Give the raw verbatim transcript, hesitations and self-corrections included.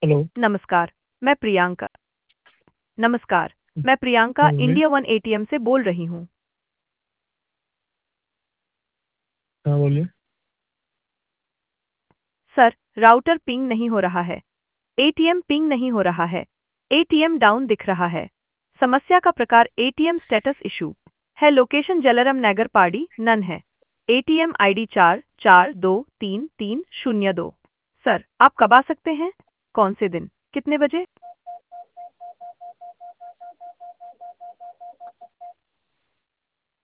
Hello. नमस्कार। मैं प्रियंका नमस्कार। मैं प्रियंका हाँ बोलिए। इंडिया वन एटीएम से बोल रही हूँ। हाँ बोलिए। सर, राउटर पिंग नहीं हो रहा है। एटीएम पिंग नहीं हो रहा है। एटीएम डाउन दिख रहा है। समस्या का प्रकार एटीएम स्टेटस इशू है। लोकेशन जलरम नगर पाड़ी नन है। एटीएम आईडी चार चार दो तीन तीन शून्य दो। सर, आप कब आ सकते हैं? कौन से दिन? कितने बजे?